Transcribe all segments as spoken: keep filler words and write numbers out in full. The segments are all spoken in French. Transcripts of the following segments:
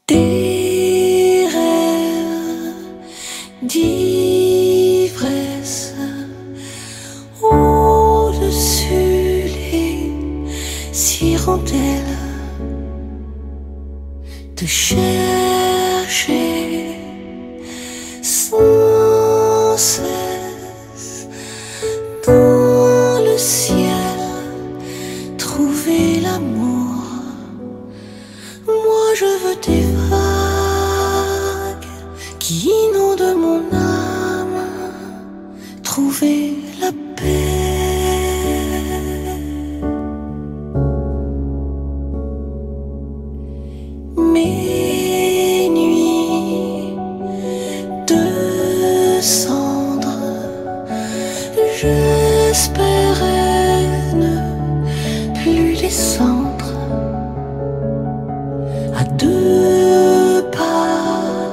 Des rêves d'ivresse au-dessus les hirondelles, te chercher sans cesse dans le ciel, trouver l'amour. Moi je veux des vagues qui inondent mon âme, trouver la paix. Mes nuits de cendres, j'espérais ne plus descendre. À deux pas,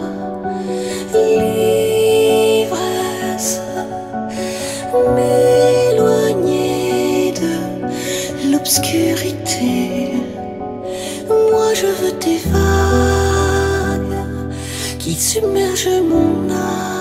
l'ivresse, m'éloigner de l'obscurité. Moi je veux des vagues qui submergent mon âme.